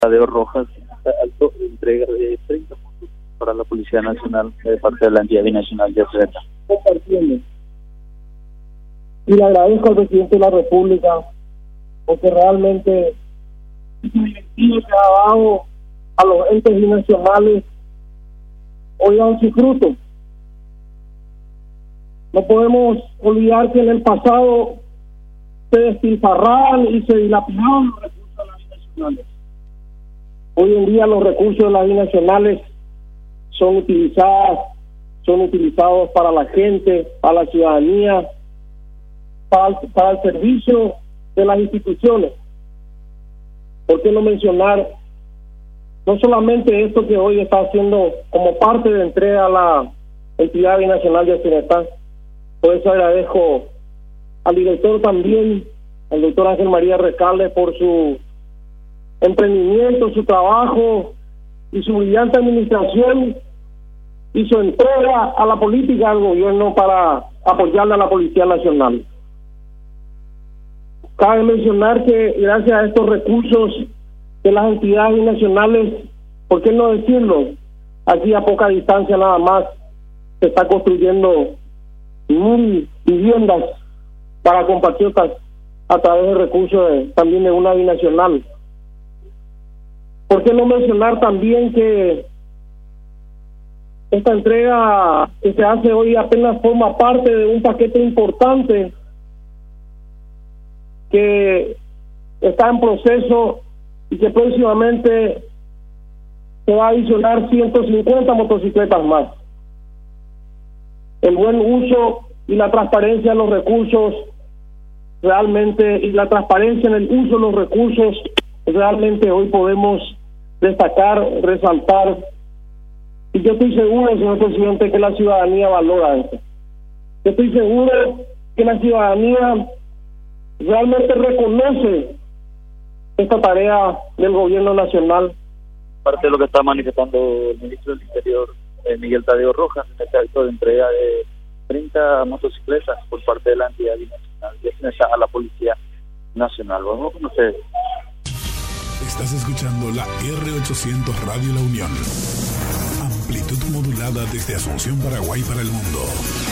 Tadeo Rojas, alto entrega de 30 puntos para la Policía Nacional de parte de la entidad binacional de Atleta. Compartiendo. Y le agradezco al presidente de la República porque realmente ese directivo que ha dado a los entes binacionales hoy dan su fruto. No podemos olvidar que en el pasado se despilfarraban y se dilapidaban los recursos de las binacionales. Hoy en día los recursos de las binacionales son utilizados para la gente, para la ciudadanía, para el servicio de las instituciones. ¿Por qué no mencionar no solamente esto que hoy está haciendo como parte de entrega a la entidad binacional de Acinetá? Por eso agradezco al director también, al doctor Ángel María Recalde, por su emprendimiento, su trabajo y su brillante administración y su entrega a la política del gobierno para apoyarle a la Policía Nacional. Cabe mencionar que gracias a estos recursos de las entidades binacionales, ¿por qué no decirlo? Aquí a poca distancia nada más se está construyendo 1,000 viviendas para compatriotas a través de recursos también de una binacional. ¿Por qué no mencionar también que esta entrega que se hace hoy apenas forma parte de un paquete importante que está en proceso y que próximamente se va a adicionar 150 motocicletas más? El buen uso y la transparencia de los recursos realmente, y la transparencia en el uso de los recursos, realmente hoy podemos destacar, resaltar, y yo estoy seguro, señor presidente, que la ciudadanía valora eso. Yo estoy seguro que la ciudadanía realmente reconoce esta tarea del gobierno nacional. Parte de lo que está manifestando el ministro del Interior, Miguel Tadeo Rojas, en este acto de entrega de 30 motocicletas por parte de la entidad binacional de Acinetá a la Policía Nacional. Vamos con ustedes. Estás escuchando la R800 Radio La Unión. Amplitud modulada desde Asunción, Paraguay para el mundo.